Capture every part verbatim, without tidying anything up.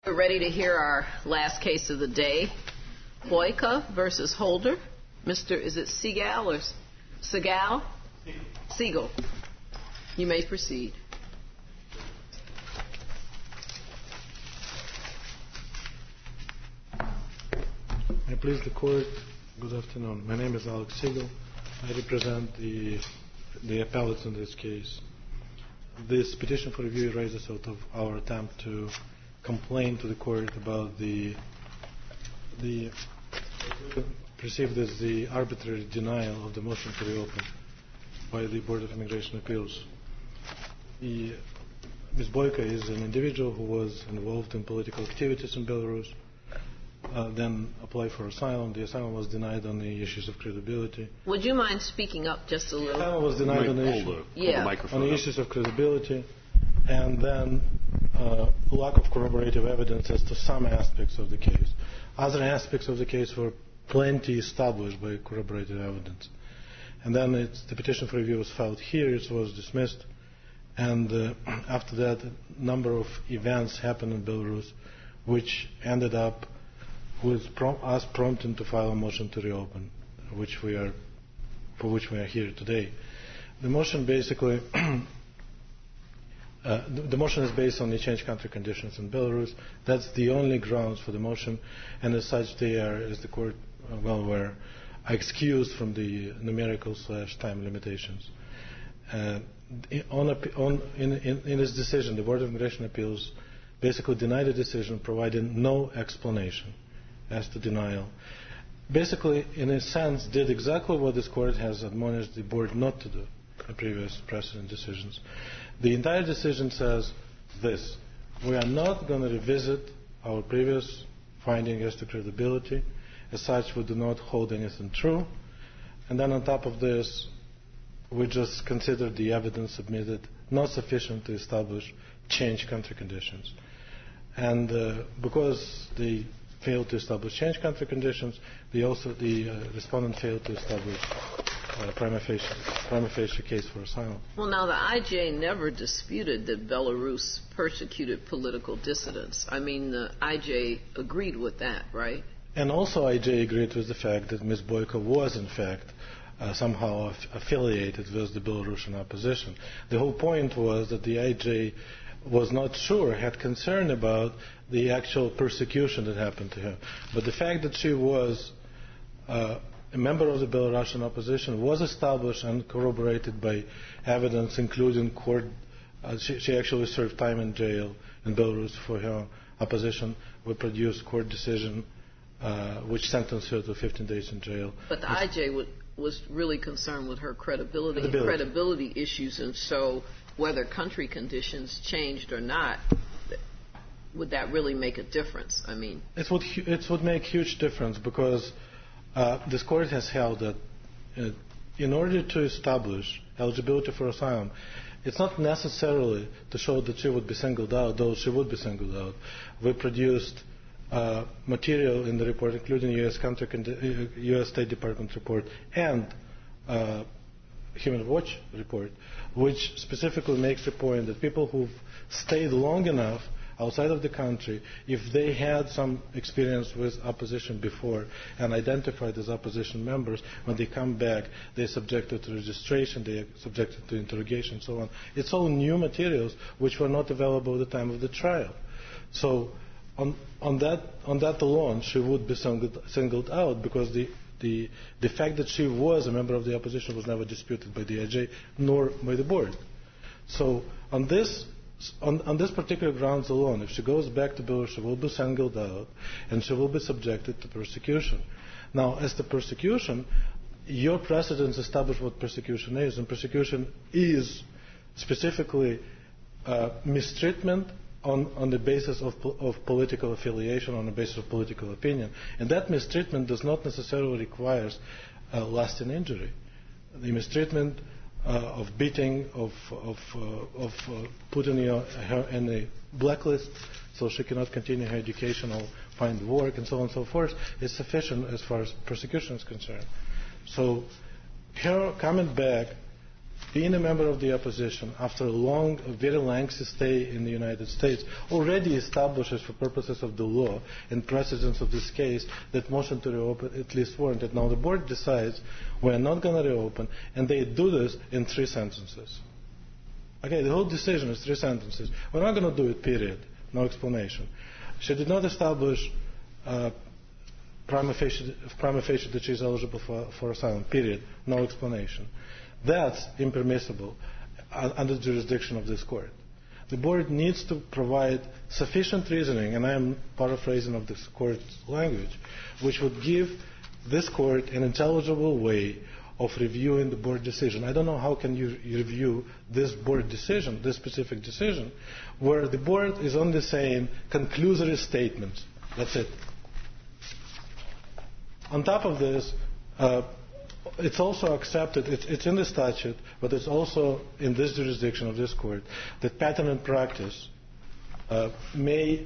We're ready to hear our last case of the day, Boyka versus Holder. Mister Is it Segal or Segal? Siegel. You may proceed. May it please the court, good afternoon. My name is Alex Siegel. I represent the the appellates in this case. This petition for review arises out of our attempt to complain to the court about the the perceived as the arbitrary denial of the motion to reopen by the Board of Immigration Appeals. The, Miz Boyka is an individual who was involved in political activities in Belarus, uh, then applied for asylum. The asylum was denied on the issues of credibility. Would you mind speaking up just a little? The asylum was denied on the, issue, yeah. on the issues of credibility, and then uh, lack of corroborative evidence as to some aspects of the case. Other aspects of the case were plenty established by corroborative evidence. And then it's, the petition for review was filed here, it was dismissed, and uh, after that a number of events happened in Belarus which ended up with prom- us prompting to file a motion to reopen, which we are, for which we are here today. The motion basically Uh, the, the motion is based on the changed country conditions in Belarus. That's the only grounds for the motion, and as such they are, as the court uh, well aware, excused from the numerical slash time limitations. Uh, on, on, in, in, in its decision, the Board of Immigration Appeals basically denied the decision, providing no explanation as to denial. Basically, in a sense, did exactly what this court has admonished the board not to do in previous precedent decisions. The entire decision says this: we are not going to revisit our previous finding as to credibility. As such, we do not hold anything true. And then on top of this, we just consider the evidence submitted not sufficient to establish changed country conditions. And uh, because they failed to establish changed country conditions, they also, the uh, respondent failed to establish Uh, prima facie, prima facie case for asylum. Well, now the I J never disputed that Belarus persecuted political dissidents. I mean, the I J agreed with that, right? And also I J agreed with the fact that Miz Boyka was, in fact, uh, somehow aff- affiliated with the Belarusian opposition. The whole point was that the I J was not sure, had concern about the actual persecution that happened to her. But the fact that she was uh, a member of the Belarusian opposition was established and corroborated by evidence, including court. Uh, she, she actually served time in jail in Belarus for her opposition. We produced court decision uh, which sentenced her to fifteen days in jail. But the I J w- was really concerned with her credibility, credibility. and credibility issues, and so whether country conditions changed or not, would that really make a difference? I mean, it would hu- it would make huge difference because. Uh, this court has held that uh, in order to establish eligibility for asylum, it's not necessarily to show that she would be singled out, though she would be singled out. We produced uh, material in the report, including U S country condi- U S State Department report and uh, Human Rights Watch report, which specifically makes the point that people who've stayed long enough outside of the country, if they had some experience with opposition before and identified as opposition members, when they come back, they're subjected to registration, they're subjected to interrogation, and so on. It's all new materials which were not available at the time of the trial. So on, on, that, on that alone, she would be singled, singled out because the, the, the fact that she was a member of the opposition was never disputed by the I J nor by the board. So on this On, on this particular grounds alone, if she goes back to Belarus, she will be singled out and she will be subjected to persecution. Now, as to persecution, your precedents establish what persecution is, and persecution is specifically uh, mistreatment on, on the basis of, of political affiliation, on the basis of political opinion. And that mistreatment does not necessarily require uh, lasting injury. The mistreatment Uh, of beating, of, of, uh, of uh, putting your, her in a blacklist so she cannot continue her education or find work and so on and so forth is sufficient as far as persecution is concerned. So her coming back being a member of the opposition after a long, a very lengthy stay in the United States already establishes for purposes of the law and precedence of this case that motion to reopen at least warranted. Now the board decides we're not going to reopen, and they do this in three sentences. Okay, the whole decision is three sentences. We're not going to do it, period. No explanation. She did not establish uh, prima facie, prima facie that she is eligible for, for asylum, period. No explanation. That's impermissible uh, under the jurisdiction of this court. The board needs to provide sufficient reasoning, and I am paraphrasing of this court's language, which would give this court an intelligible way of reviewing the board decision. I don't know how can you review this board decision, this specific decision, where the board is only saying conclusory statements. That's it. On top of this, uh, it's also accepted, it's, it's in the statute, but it's also in this jurisdiction of this court, that pattern and practice uh, may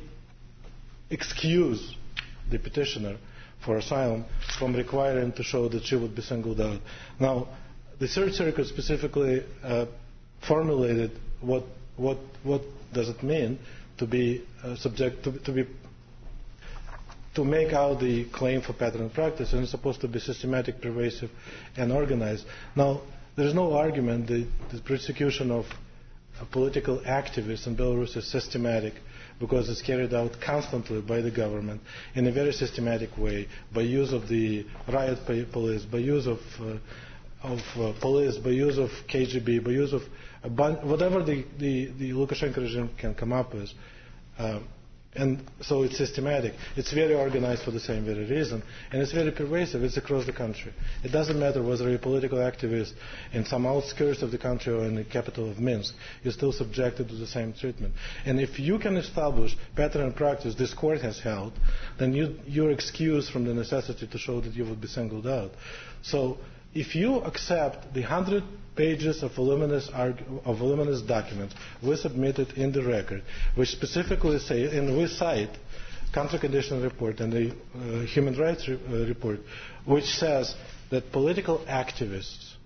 excuse the petitioner for asylum from requiring to show that she would be singled out. Now, the Third Circuit specifically uh, formulated what what what does it mean to be uh, subject to, to be to make out the claim for pattern and practice, and it's supposed to be systematic, pervasive, and organized. Now, there is no argument that the persecution of uh, political activists in Belarus is systematic, because it's carried out constantly by the government in a very systematic way, by use of the riot police, by use of, uh, of uh, police, by use of K G B, by use of a bun- whatever the, the, the Lukashenko regime can come up with. Uh, and so it's systematic. It's very organized for the same very reason, and it's very pervasive. It's across the country. It doesn't matter whether you're a political activist in some outskirts of the country or in the capital of Minsk. You're still subjected to the same treatment. And if you can establish pattern and practice this court has held, then you, you're excused from the necessity to show that you would be singled out. So if you accept the hundred pages of voluminous, argu- of voluminous documents we submitted in the record, which specifically say, and we cite country condition report and the uh, human rights re- uh, report, which says that political activists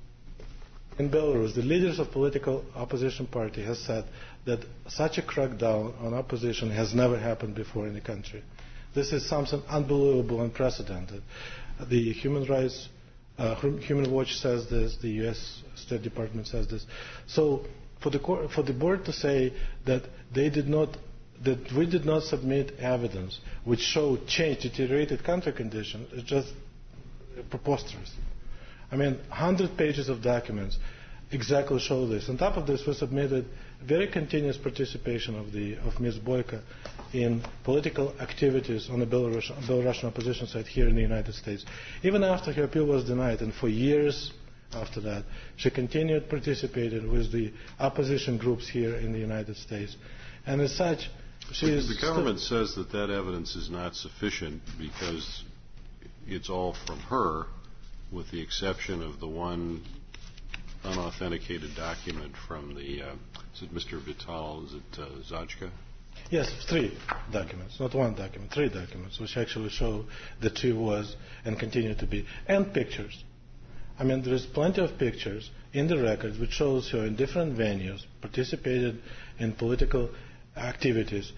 in Belarus, the leaders of political opposition party, has said that such a crackdown on opposition has never happened before in the country. This is something unbelievable, unprecedented. The human rights Uh, Human Watch says this, the U S State Department says this. So for the, court, for the board to say that they did not, that we did not submit evidence which showed change, deteriorated country conditions, is just preposterous. I mean, one hundred pages of documents exactly show this. On top of this, we submitted very continuous participation of the of Miz Boyka in political activities on the Belarusian, Belarusian opposition side here in the United States. Even after her appeal was denied, and for years after that, she continued participating with the opposition groups here in the United States. And as such, she is... The government says that that evidence is not sufficient because it's all from her, with the exception of the one unauthenticated document from the, uh, is it Mister Vital, is it uh, Zajka? Yes, three documents, not one document, three documents, which actually show that she was and continue to be, and pictures. I mean, there is plenty of pictures in the records which shows her in different venues, participated in political activities.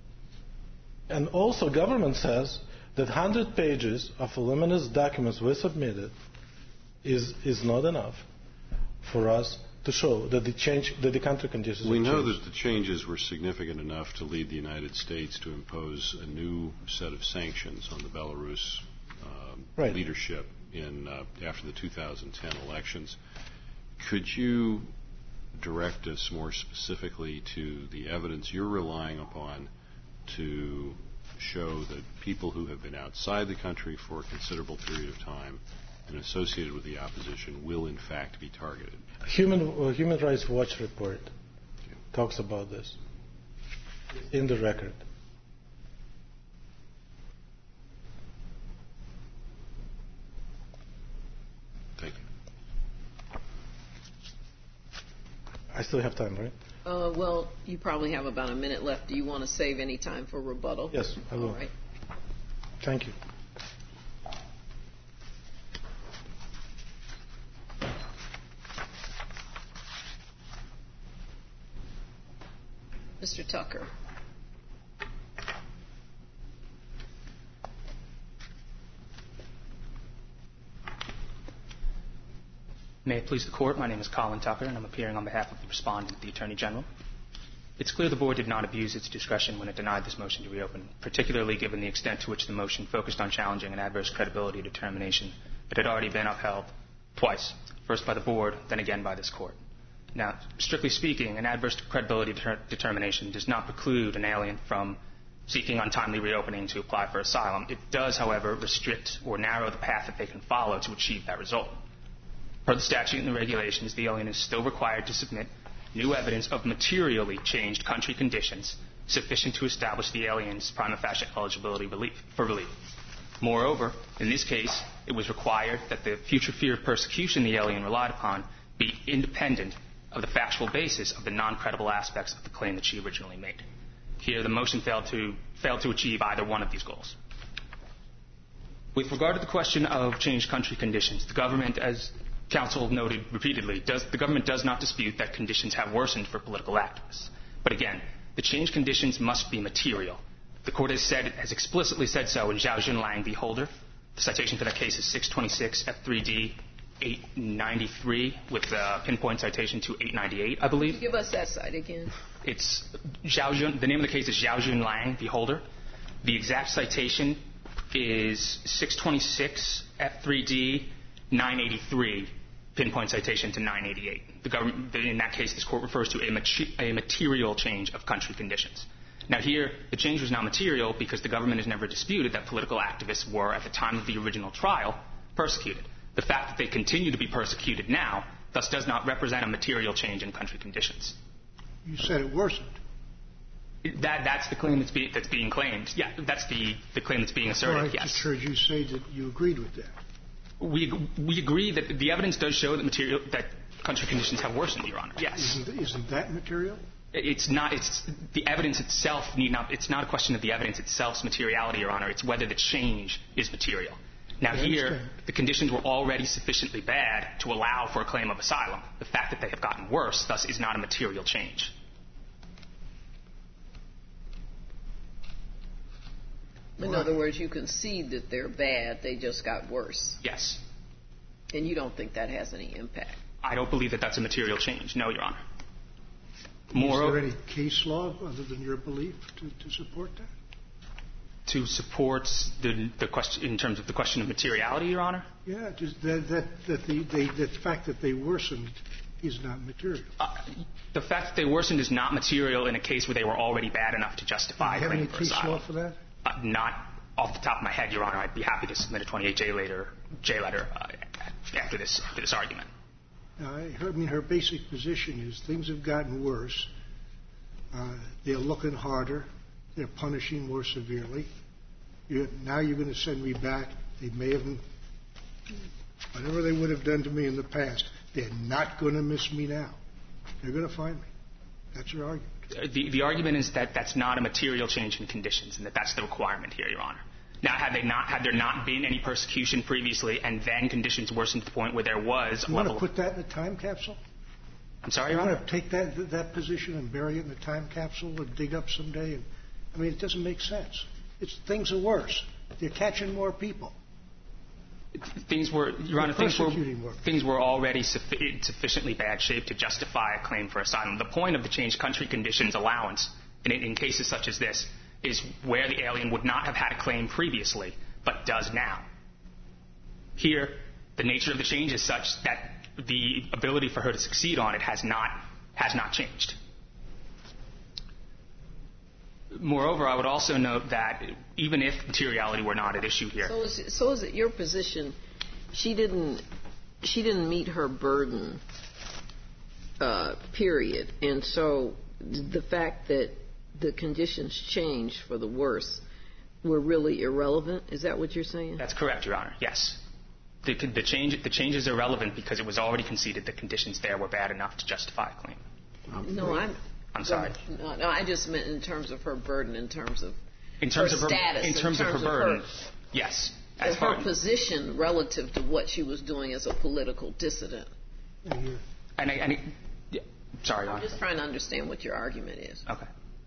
And also government says that one hundred pages of voluminous documents were submitted is, is not enough for us to show that the change, that the country conditions We know changed. that the changes were significant enough to lead the United States to impose a new set of sanctions on the Belarus um, right. leadership in uh, after the two thousand ten elections. Could you direct us more specifically to the evidence you're relying upon to show that people who have been outside the country for a considerable period of time and associated with the opposition will in fact be targeted? Human, uh, Human Rights Watch report okay. talks about this in the record. Thank you. I still have time, right? Uh, well, you probably have about a minute left. Do you want to save any time for rebuttal? Yes, I will. All right. Thank you. Mister Tucker. May it please the Court, my name is Colin Tucker, and I'm appearing on behalf of the Respondent, the Attorney General. It's clear the Board did not abuse its discretion when it denied this motion to reopen, particularly given the extent to which the motion focused on challenging an adverse credibility determination that had already been upheld twice, first by the Board, then again by this Court. Now, strictly speaking, an adverse credibility deter- determination does not preclude an alien from seeking untimely reopening to apply for asylum. It does, however, restrict or narrow the path that they can follow to achieve that result. Per the statute and the regulations, the alien is still required to submit new evidence of materially changed country conditions sufficient to establish the alien's prima facie eligibility relief, for relief. Moreover, in this case, it was required that the future fear of persecution the alien relied upon be independent of the factual basis of the non-credible aspects of the claim that she originally made. Here, the motion failed to, failed to achieve either one of these goals. With regard to the question of changed country conditions, the government, as counsel noted repeatedly, does, the government does not dispute that conditions have worsened for political activists. But again, the changed conditions must be material. The Court has said, has explicitly said so in Zhao Junlang v. Holder. The citation for that case is six twenty-six F three D eight ninety-three with a pinpoint citation to eight ninety-eight, I believe. Give us that site again. It's Zhao Jun, the name of the case is Zhao Junlang v. Holder. The exact citation is six twenty-six F three D nine eighty-three, pinpoint citation to nine eighty-eight. The government, in that case, this Court refers to a, mater- a material change of country conditions. Now here, the change was not material because the government has never disputed that political activists were, at the time of the original trial, persecuted. The fact that they continue to be persecuted now thus does not represent a material change in country conditions. You said it worsened. That, that's the claim that's, be, that's being claimed. Yeah, that's the, the claim that's being asserted, well, I yes. just heard you say that you agreed with that. We, we agree that the evidence does show that, material, that country conditions have worsened, Your Honor, yes. Isn't, isn't that material? It's not. It's the evidence itself need not. It's not a question of the evidence itself's materiality, Your Honor. It's whether the change is material. Now here, the conditions were already sufficiently bad to allow for a claim of asylum. The fact that they have gotten worse, thus, is not a material change. In other words, you concede that they're bad. They just got worse. Yes. And you don't think that has any impact? I don't believe that that's a material change. No, Your Honor. More Is there any case law other than your belief to, to support that? To support the, the question in terms of the question of materiality, Your Honor? Yeah, just that, that, that the, they, the fact that they worsened is not material. Uh, the fact that they worsened is not material in a case where they were already bad enough to justify Do you a claim have any for case asylum. law for that? Uh, not off the top of my head, Your Honor. I'd be happy to submit a twenty-eight J letter, J letter uh, after this after this argument. I, heard, I mean, her basic position is things have gotten worse. Uh, they're looking harder. They're punishing more severely. You're, now you're going to send me back. They may have, whatever they would have done to me in the past, they're not going to miss me now. They're going to find me. That's her argument. The, the argument is that that's not a material change in conditions, and that that's the requirement here, Your Honor. Now, had they not, had there not been any persecution previously, and then conditions worsened to the point where there was, you want to put that in a time capsule? I'm sorry, you Your Honor. Want to take that that position and bury it in a time capsule and dig up someday? And I mean, it doesn't make sense. It's things are worse. They're catching more people. Things were, Your Honor, things were, more. things were already suffi- in sufficiently bad shape to justify a claim for asylum. The point of the changed country conditions allowance, in, in cases such as this, is where the alien would not have had a claim previously, but does now. Here, the nature of the change is such that the ability for her to succeed on it has not has not changed. Moreover, I would also note that even if materiality were not at issue here, so is it, so is it your position? She didn't she didn't meet her burden. Uh, period. And so the fact that the conditions changed for the worse were really irrelevant. Is that what you're saying? That's correct, Your Honor. Yes. The, the, change, the change is irrelevant because it was already conceded that conditions there were bad enough to justify a claim. No, I'm. I'm sorry. No, no, I just meant in terms of her burden, in terms of in terms her of her status, in terms, in terms of her burden. Her, yes. As her far, position relative to what she was doing as a political dissident. And I, and I, yeah, sorry, Your I'm Honor. just trying to understand what your argument is. Okay.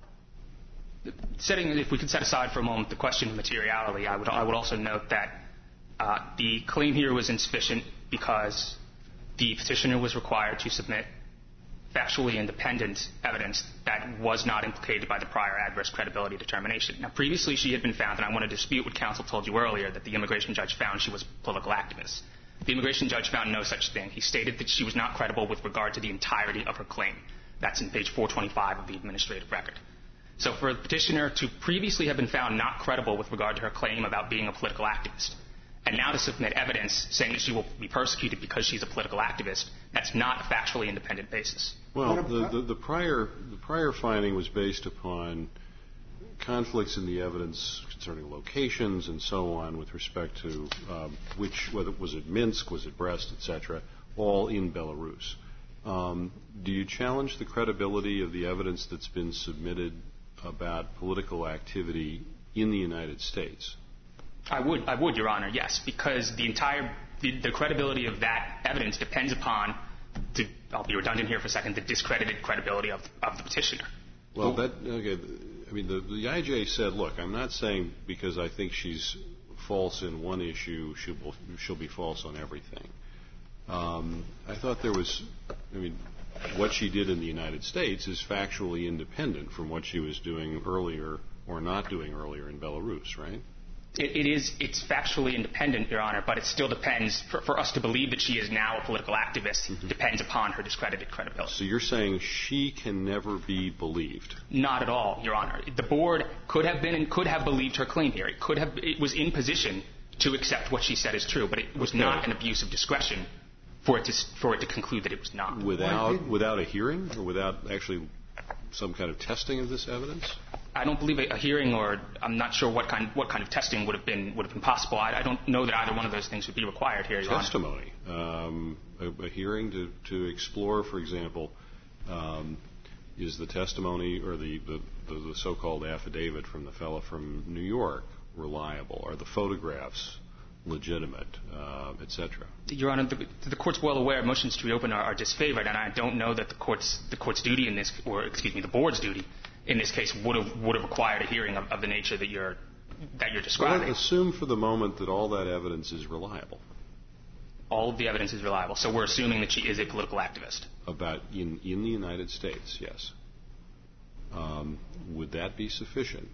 setting, if we could set aside for a moment the question of materiality, I would, I would also note that uh, the claim here was insufficient because the petitioner was required to submit factually independent evidence that was not implicated by the prior adverse credibility determination. Now, previously she had been found, and I want to dispute what counsel told you earlier, that the immigration judge found she was a political activist. The immigration judge found no such thing. He stated that she was not credible with regard to the entirety of her claim. That's in page four twenty-five of the administrative record. So for the petitioner to previously have been found not credible with regard to her claim about being a political activist, and now to submit evidence saying that she will be persecuted because she's a political activist, that's not a factually independent basis. Well, the, the, the prior the prior finding was based upon conflicts in the evidence concerning locations and so on with respect to um, which, whether was it Minsk, was it Brest, et cetera, all in Belarus. Um, do you challenge the credibility of the evidence that's been submitted about political activity in the United States? I would, I would, Your Honor, yes, because the entire the, the credibility of that evidence depends upon, to, I'll be redundant here for a second, the discredited credibility of, of the petitioner. Well, that okay. I mean, the, the I J said, look, I'm not saying because I think she's false in one issue, she'll, she'll be false on everything. Um, I thought there was, I mean, what she did in the United States is factually independent from what she was doing earlier or not doing earlier in Belarus, right? It, it is, it's factually independent, Your Honor, but it still depends, for, for us to believe that she is now a political activist, mm-hmm. depends upon her discredited credibility. So you're saying she can never be believed? Not at all, Your Honor. The board could have been and could have believed her claim here. It could have, it was in position to accept what she said is true, but it was okay. not an abuse of discretion for it to, for it to conclude that it was not. Without, without a hearing or without actually some kind of testing of this evidence? I don't believe a, a hearing, or I'm not sure what kind what kind of testing would have been would have been possible. I, I don't know that either one of those things would be required here, Your Honor. Testimony, um, a, a hearing to, to explore, for example, um, is the testimony or the, the, the, the so-called affidavit from the fellow from New York reliable? Are the photographs legitimate, uh, et cetera? Your Honor, the, the court's well aware motions to reopen are, are disfavored, and I don't know that the court's the court's duty in this, or excuse me, the board's duty in this case would have would have required a hearing of, of the nature that you're that you're describing. Well, assume for the moment that all that evidence is reliable. All of the evidence is reliable, so we're assuming that she is a political activist. About in in the United States, yes. Um, would that be sufficient?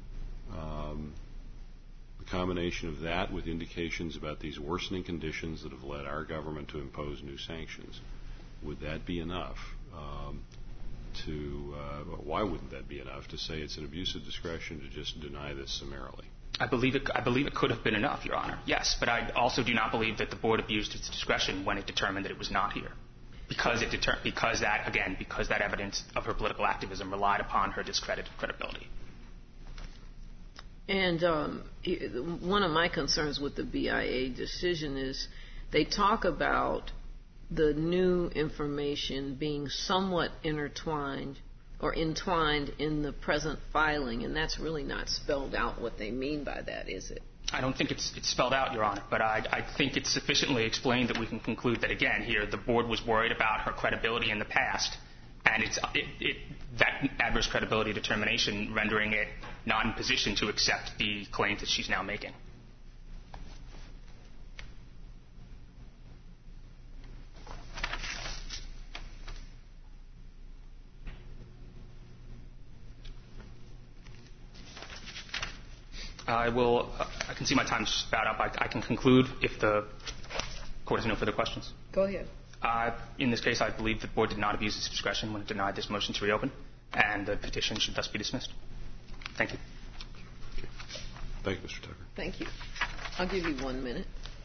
Um, the combination of that with indications about these worsening conditions that have led our government to impose new sanctions, would that be enough? Um, to uh, why wouldn't that be enough to say it's an abuse of discretion to just deny this summarily? I believe it. I believe it could have been enough, Your Honor. Yes, but I also do not believe that the board abused its discretion when it determined that it was not here, because it deter- because that again because that evidence of her political activism relied upon her discredited credibility. And um, one of my concerns with the B I A decision is they talk about the new information being somewhat intertwined or entwined in the present filing, and that's really not spelled out what they mean by that, is it? I don't think it's, it's spelled out, Your Honor, but I, I think it's sufficiently explained that we can conclude that, again, here the board was worried about her credibility in the past, and it's it, it, that adverse credibility determination rendering it not in position to accept the claims that she's now making. I will. Uh, I can see my time's about up. I, I can conclude if the court has no further questions. Go ahead. Uh, in this case, I believe the board did not abuse its discretion when it denied this motion to reopen, and the petition should thus be dismissed. Thank you. Okay. Thank you, Mister Tucker. Thank you. I'll give you one minute.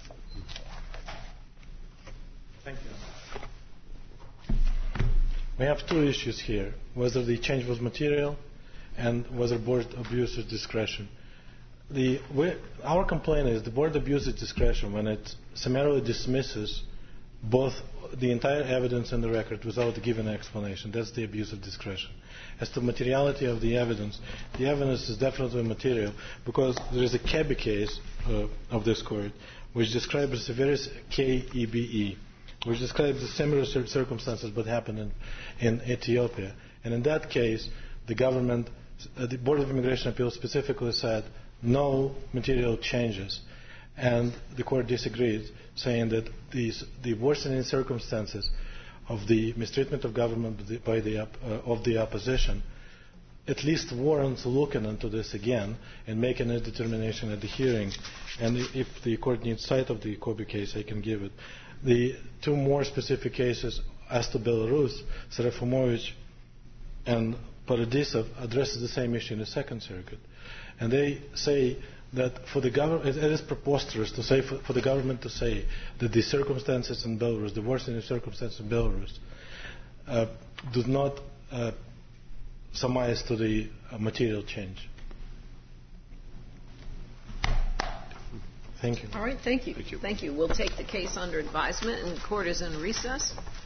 Thank you. We have two issues here: whether the change was material, and whether the board abused its discretion. The, we, our complaint is the board abuses discretion when it summarily dismisses both the entire evidence and the record without giving an explanation. That's the abuse of discretion. As to materiality of the evidence, the evidence is definitely material because there is a Kebbi case uh, of this court which describes the various K E B E, which describes the similar circumstances but happened in, in Ethiopia. And in that case, the government uh, the Board of Immigration Appeals specifically said no material changes, and the court disagreed, saying that these, the worsening circumstances of the mistreatment of government by the, uh, of the opposition at least warrants looking into this again and making a determination at the hearing. And if the court needs sight of the Kobe case, I can give it. The two more specific cases, as to Belarus, Serafimovich and Paradisov, addresses the same issue in the Second Circuit. And they say that for the government, it is preposterous to say for, for the government to say that the circumstances in Belarus, the worsening circumstances in Belarus, uh, do not uh, surmise to the uh, material change. Thank you. All right, thank you. Thank you. Thank you. We'll take the case under advisement, and the court is in recess.